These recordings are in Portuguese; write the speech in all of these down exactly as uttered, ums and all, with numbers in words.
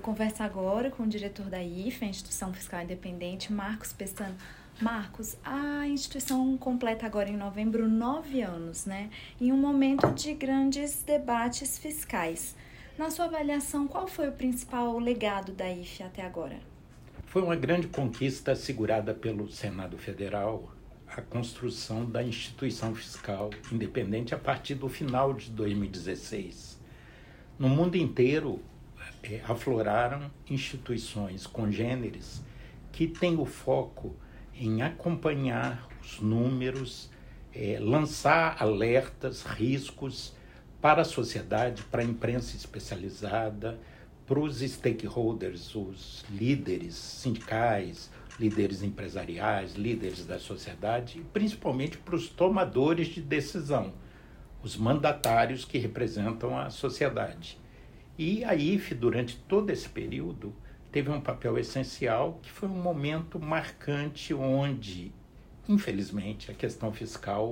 converso agora com o diretor da I F E, a Instituição Fiscal Independente, Marcos Pestana. Marcos, a instituição completa agora em novembro nove anos, né? Em um momento de grandes debates fiscais. Na sua avaliação, qual foi o principal legado da I F E até agora? Foi uma grande conquista assegurada pelo Senado Federal, a construção da instituição fiscal independente a partir do final de dois mil e dezesseis. No mundo inteiro, é, afloraram instituições congêneres que têm o foco em acompanhar os números, é, lançar alertas, riscos para a sociedade, para a imprensa especializada, para os stakeholders, os líderes sindicais, líderes empresariais, líderes da sociedade, e principalmente para os tomadores de decisão, os mandatários que representam a sociedade. E a I F E, durante todo esse período, teve um papel essencial, que foi um momento marcante onde, infelizmente, a questão fiscal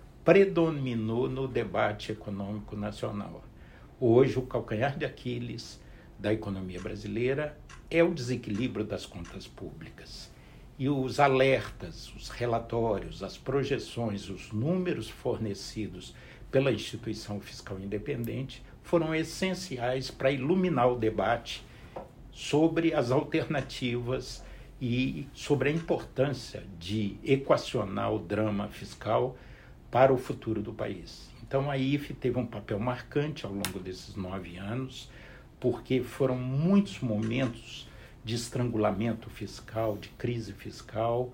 predominou no debate econômico nacional. Hoje, o calcanhar de Aquiles da economia brasileira é o desequilíbrio das contas públicas. E os alertas, os relatórios, as projeções, os números fornecidos pela instituição fiscal independente foram essenciais para iluminar o debate sobre as alternativas e sobre a importância de equacionar o drama fiscal para o futuro do país. Então, a I F E teve um papel marcante ao longo desses nove anos, porque foram muitos momentos de estrangulamento fiscal, de crise fiscal,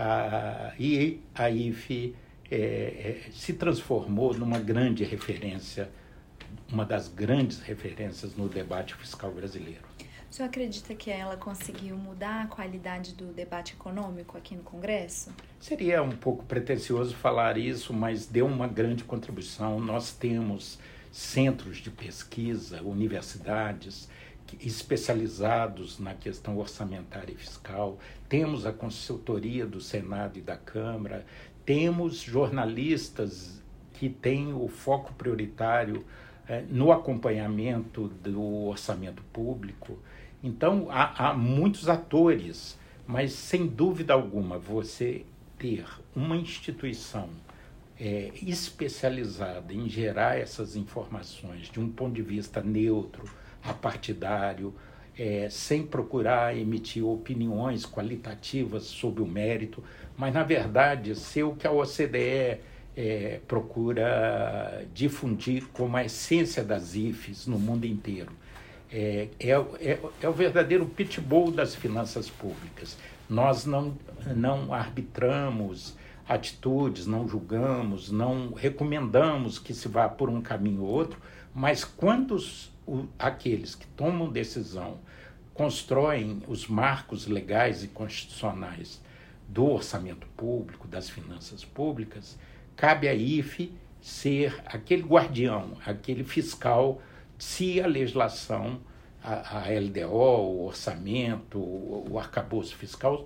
ah, e a I F E é, se transformou numa grande referência, uma das grandes referências no debate fiscal brasileiro. O senhor acredita que ela conseguiu mudar a qualidade do debate econômico aqui no Congresso? Seria um pouco pretensioso falar isso, mas deu uma grande contribuição. Nós temos centros de pesquisa, universidades especializados na questão orçamentária e fiscal, temos a consultoria do Senado e da Câmara, temos jornalistas que têm o foco prioritário eh, no acompanhamento do orçamento público. Então, há, há muitos atores, mas, sem dúvida alguma, você ter uma instituição é, especializada em gerar essas informações de um ponto de vista neutro, apartidário, é, sem procurar emitir opiniões qualitativas sobre o mérito, mas, na verdade, ser o que a O C D E é, procura difundir como a essência das I F Es no mundo inteiro. É, é, é, é o verdadeiro pitbull das finanças públicas. Nós não, não arbitramos atitudes, não julgamos, não recomendamos que se vá por um caminho ou outro, mas quando os, o, aqueles que tomam decisão constroem os marcos legais e constitucionais do orçamento público, das finanças públicas, cabe à I F E ser aquele guardião, aquele fiscal, se a legislação, a, a L D O, o orçamento, o, o arcabouço fiscal,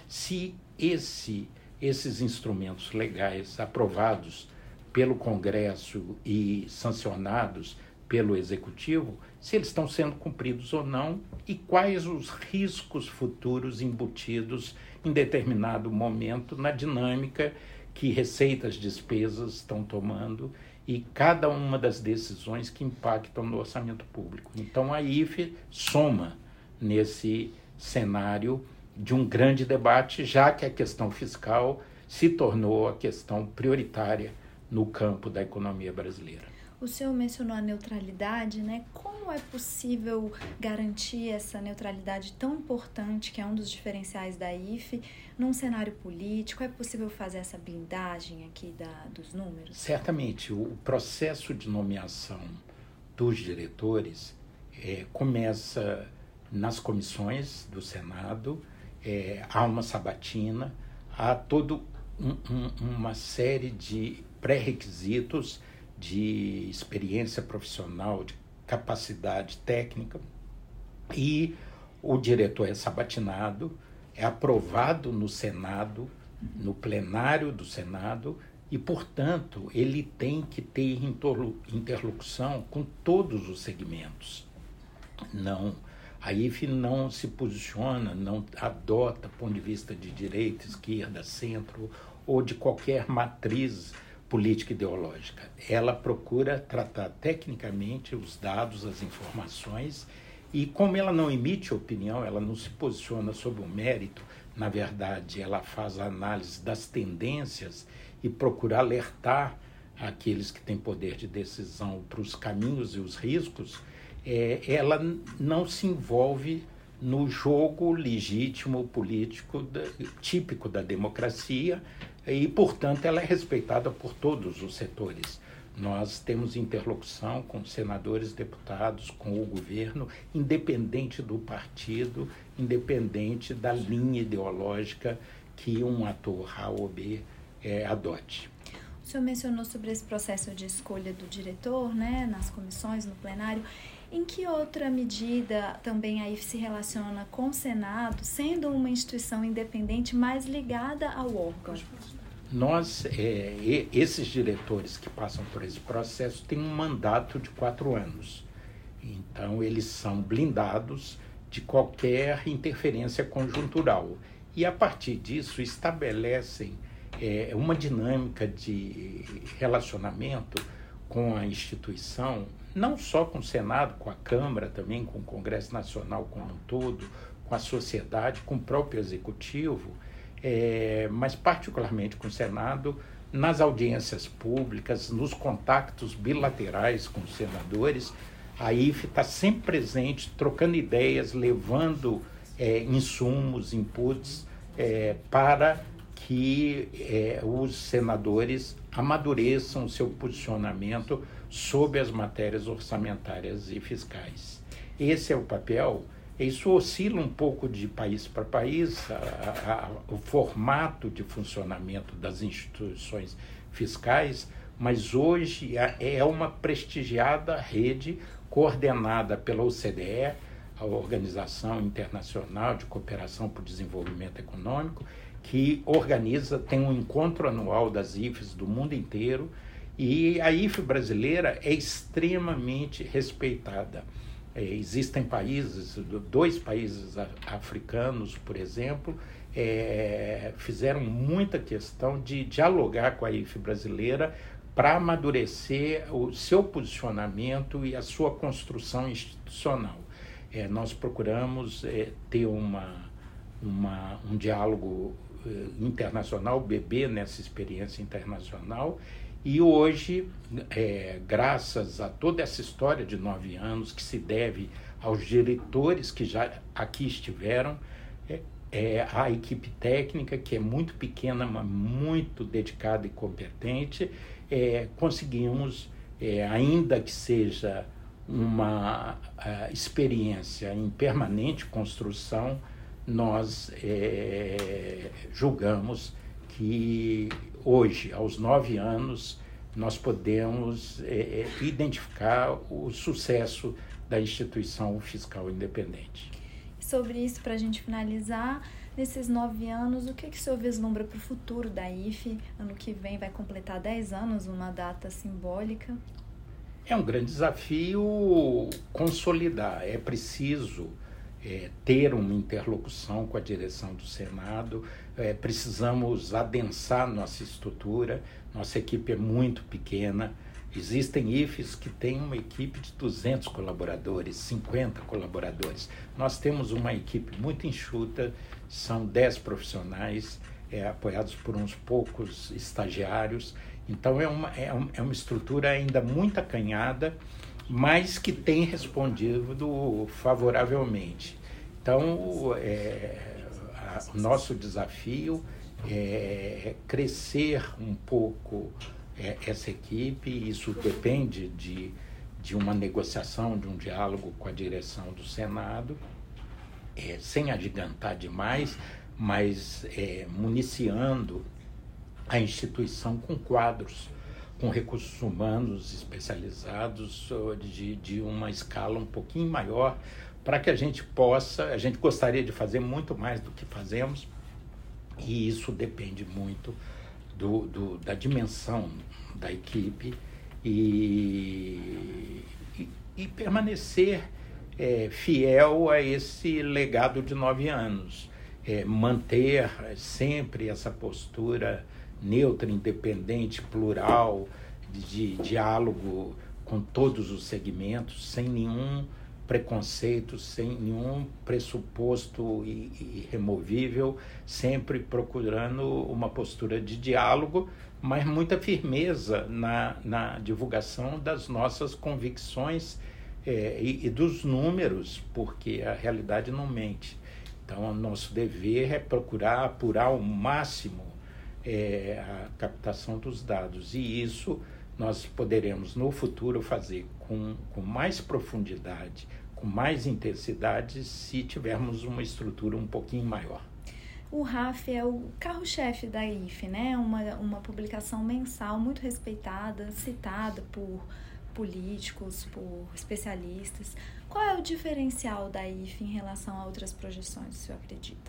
se esse, esses instrumentos legais aprovados pelo Congresso e sancionados pelo Executivo, se eles estão sendo cumpridos ou não e quais os riscos futuros embutidos em determinado momento na dinâmica que receitas, despesas estão tomando e cada uma das decisões que impactam no orçamento público. Então, a I F E soma nesse cenário de um grande debate, já que a questão fiscal se tornou a questão prioritária no campo da economia brasileira. O senhor mencionou a neutralidade, né? Como é possível garantir essa neutralidade tão importante, que é um dos diferenciais da I F E, num cenário político? É possível fazer essa blindagem aqui da, dos números? Certamente. O processo de nomeação dos diretores é, começa nas comissões do Senado, é, há uma sabatina, há toda um, um, uma série de pré-requisitos de experiência profissional, de capacidade técnica, e o diretor é sabatinado, é aprovado no Senado, no plenário do Senado, e, portanto, ele tem que ter interlocução com todos os segmentos. Não, A I F não se posiciona, não adota ponto de vista de direita, esquerda, centro ou de qualquer matriz política ideológica. Ela procura tratar tecnicamente os dados, as informações, e como ela não emite opinião, ela não se posiciona sobre o mérito, na verdade, ela faz a análise das tendências e procura alertar aqueles que têm poder de decisão para os caminhos e os riscos. É, ela não se envolve no jogo legítimo político da, típico da democracia e, portanto, ela é respeitada por todos os setores. Nós temos interlocução com senadores, deputados, com o governo, independente do partido, independente da linha ideológica que um ator A ou B é, adote. O senhor mencionou sobre esse processo de escolha do diretor, né, nas comissões, no plenário. Em que outra medida também a I F se relaciona com o Senado, sendo uma instituição independente mais ligada ao órgão? Nós, é, esses diretores que passam por esse processo têm um mandato de quatro anos. Então, eles são blindados de qualquer interferência conjuntural. E, a partir disso, estabelecem é, uma dinâmica de relacionamento com a instituição, não só com o Senado, com a Câmara também, com o Congresso Nacional como um todo, com a sociedade, com o próprio Executivo, é, mas particularmente com o Senado, nas audiências públicas, nos contactos bilaterais com os senadores. A I F está sempre presente, trocando ideias, levando é, insumos, inputs, é, para que é, os senadores amadureçam o seu posicionamento sobre as matérias orçamentárias e fiscais. Esse é o papel. Isso oscila um pouco de país para país, a, a, o formato de funcionamento das instituições fiscais, mas hoje é uma prestigiada rede coordenada pela O C D E, a Organização Internacional de Cooperação para o Desenvolvimento Econômico, que organiza, tem um encontro anual das I Fs do mundo inteiro, e a I F brasileira é extremamente respeitada. É, existem países, dois países africanos, por exemplo, é, fizeram muita questão de dialogar com a I F brasileira para amadurecer o seu posicionamento e a sua construção institucional. É, nós procuramos é, ter uma, uma, um diálogo é, internacional, beber nessa experiência internacional. E hoje, é, graças a toda essa história de nove anos, que se deve aos diretores que já aqui estiveram, é, é, a equipe técnica, que é muito pequena, mas muito dedicada e competente, é, conseguimos, é, ainda que seja uma experiência em permanente construção, nós é, julgamos que hoje, aos nove anos, nós podemos é, identificar o sucesso da instituição fiscal independente. Sobre isso, para a gente finalizar, nesses nove anos, o que, que o senhor vislumbra para o futuro da I F? Ano que vem vai completar dez anos, uma data simbólica. É um grande desafio consolidar. É preciso é, ter uma interlocução com a direção do Senado, é, precisamos adensar nossa estrutura, nossa equipe é muito pequena. Existem I Fs que têm uma equipe de duzentos colaboradores, cinquenta colaboradores. Nós temos uma equipe muito enxuta, são dez profissionais, é, apoiados por uns poucos estagiários. Então, é uma, é, um, é uma estrutura ainda muito acanhada, mas que tem respondido favoravelmente. Então, é, a, o nosso desafio é crescer um pouco é, essa equipe. Isso depende de, de uma negociação, de um diálogo com a direção do Senado, é, sem agigantar demais, mas é, municiando a instituição com quadros, com recursos humanos especializados de, de uma escala um pouquinho maior, para que a gente possa, a gente gostaria de fazer muito mais do que fazemos, e isso depende muito do, do, da dimensão da equipe e, e, e permanecer é, fiel a esse legado de nove anos. É, manter sempre essa postura neutra, independente, plural, de, de diálogo com todos os segmentos, sem nenhum preconceito, sem nenhum pressuposto irremovível, sempre procurando uma postura de diálogo, mas muita firmeza na, na divulgação das nossas convicções é, e, e dos números, porque a realidade não mente. Então, o nosso dever é procurar apurar ao máximo é, a captação dos dados, e isso nós poderemos, no futuro, fazer com, com mais profundidade, com mais intensidade, se tivermos uma estrutura um pouquinho maior. O R A F é o carro-chefe da I F E, né? Uma, uma publicação mensal muito respeitada, citada por políticos, por especialistas. Qual é o diferencial da I F E em relação a outras projeções, o senhor acredita?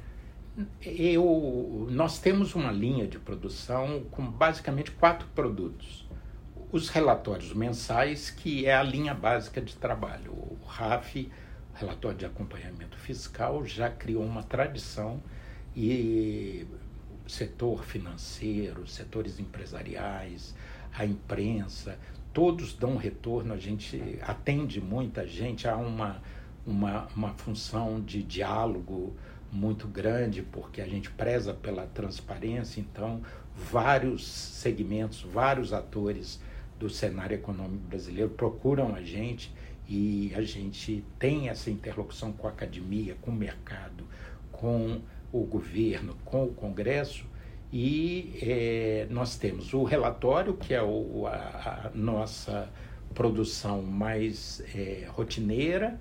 Eu, nós temos uma linha de produção com basicamente quatro produtos. Os relatórios mensais, que é a linha básica de trabalho. O R A F, o Relatório de Acompanhamento Fiscal, já criou uma tradição, e o setor financeiro, setores empresariais, a imprensa, todos dão retorno, a gente atende muita gente, há uma, uma, uma função de diálogo muito grande, porque a gente preza pela transparência, então vários segmentos, vários atores do cenário econômico brasileiro procuram a gente, e a gente tem essa interlocução com a academia, com o mercado, com o governo, com o Congresso, e é, nós temos o relatório, que é o, a, a nossa produção mais é, rotineira.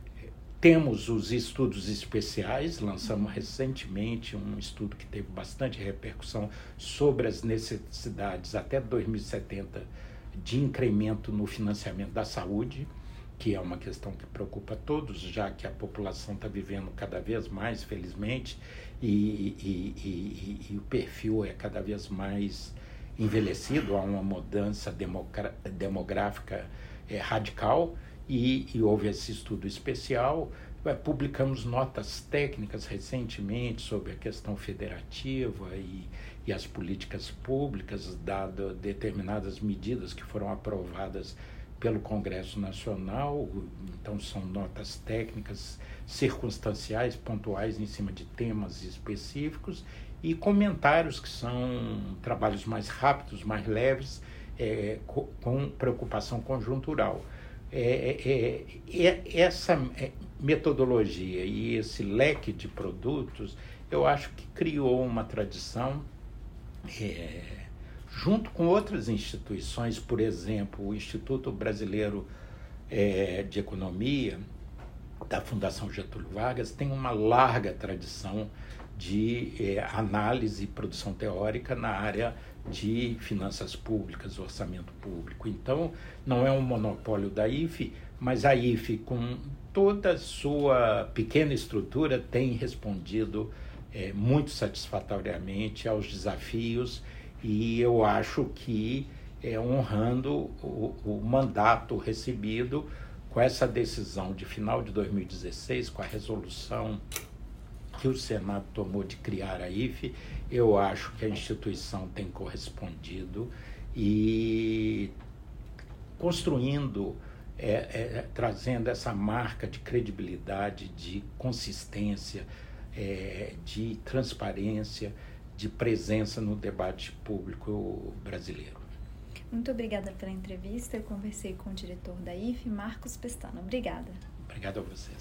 Temos os estudos especiais, lançamos recentemente um estudo que teve bastante repercussão sobre as necessidades até dois mil e setenta de incremento no financiamento da saúde, que é uma questão que preocupa todos, já que a população está vivendo cada vez mais, felizmente, e, e, e, e, e o perfil é cada vez mais envelhecido, há uma mudança demogra- demográfica é, radical, e, e houve esse estudo especial. Publicamos notas técnicas recentemente sobre a questão federativa e, e as políticas públicas, dado determinadas medidas que foram aprovadas pelo Congresso Nacional. Então são notas técnicas circunstanciais, pontuais, em cima de temas específicos, e comentários que são trabalhos mais rápidos, mais leves, é, com, com preocupação conjuntural. É, é, é, essa metodologia e esse leque de produtos, eu acho que criou uma tradição, é, junto com outras instituições, por exemplo, o Instituto Brasileiro é, de Economia, da Fundação Getúlio Vargas, tem uma larga tradição de é, análise e produção teórica na área de finanças públicas, orçamento público. Então, não é um monopólio da I F E, mas a I F E, com toda a sua pequena estrutura, tem respondido é, muito satisfatoriamente aos desafios, e eu acho que é honrando o, o mandato recebido com essa decisão de final de dois mil e dezesseis, com a resolução que o Senado tomou de criar a I F E, eu acho que a instituição tem correspondido e construindo, é, é, trazendo essa marca de credibilidade, de consistência, é, de transparência, de presença no debate público brasileiro. Muito obrigada pela entrevista. Eu conversei com o diretor da I F E, Marcos Pestana. Obrigada. Obrigado a vocês.